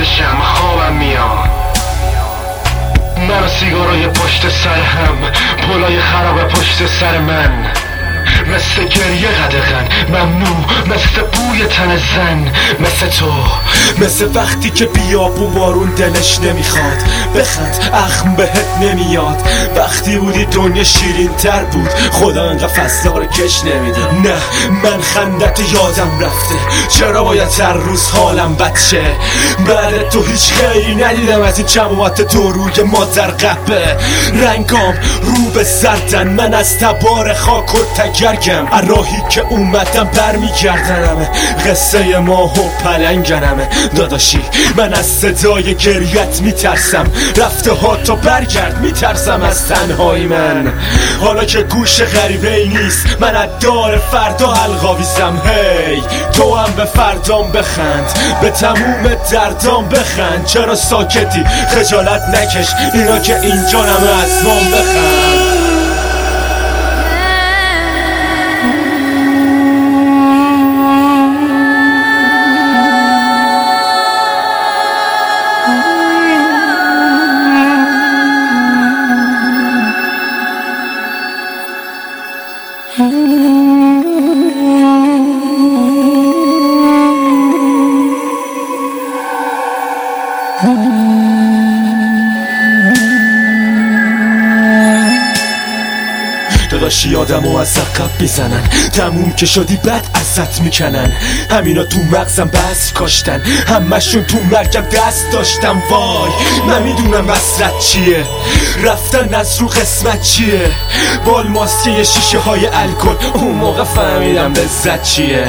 چشم خوابم میاد، من و سیگارای پشت سر هم، پلای خراب پشت سر من، مثل گریه قدغن ممنوع، مثل بوی تن زن، مثل تو، مثل وقتی که بیابون بارون دلش نمیخواد بخند اخم بهت نمیاد، وقتی بودی دنیا شیرین تر بود، خدا انقدر فصله رو کش نمیده. نه من خندت یادم رفته، چرا باید هر روز حالم بد شه؟ بعد تو هیچ خیری ندیدم از این جماعت دو روی مادر قبه، رنگام رو به زردن، من از تبار خاک و تگرگم، راهی که اومدم برمیگردنمه، قصه ماه و پلنگنمه. داداشی من از صدای گریت میترسم، رفته ها تا برگرد میترسم از تنهایی من، حالا که گوش غریبه ای نیست، من از دار فردا حلقاویزم. هی تو هم به فردام بخند، به تموم دردام بخند، چرا ساکتی خجالت نکش، اینا که اینجا نمه از مام بخند. داداشی آدمو از عقب میزنن، تموم که شدی بعد ازت میکنن، همینا تو مغزم بس کاشتن، همشون تو مرگم دست داشتم. وای من میدونم وصلت چیه، رفتن از رو قسمت چیه، بال ماسکه شیشه های الکل، اون موقع فهمیدم لذت چیه.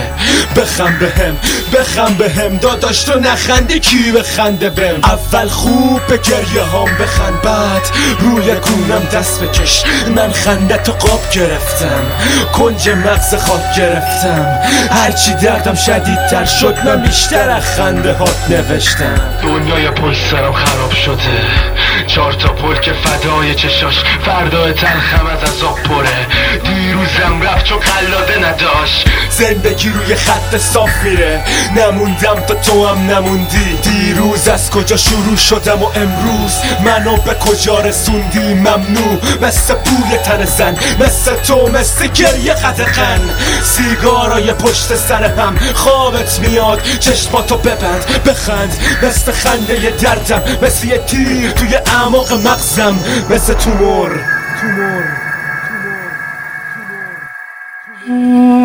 بخم بهم داداش، تو نخندی کی بخنده بهم؟ اول خوب به گریه هام بخند، بعد روی کونم دست بکش، من خندت قاب گرفتم، کنج مغز خاک گرفتم، هرچی دردم شدیدتر شد من بیشتر از خنده هات نوشتم. دنیای پشت سرم خراب شده، 4 تا پل که فدای چشاش، فردا تلخم از عذاب پره، دیروزم رفت چون قلاده نداشت، زندگی روی خط صاف میره، نموندم تا تو هم نموندی، دیروز از کجا شروع شدم و امروز منو به کجا رسوندی. ممنوع مثل بوی تن زن، مثل تو، مثل گریه قدغن، سیگارای پشت سر هم، خوابت میاد چشماتو ببند بخند، مثل خنده دردم، مثل یه تیر توی اعماق مغزم، مثل تومور.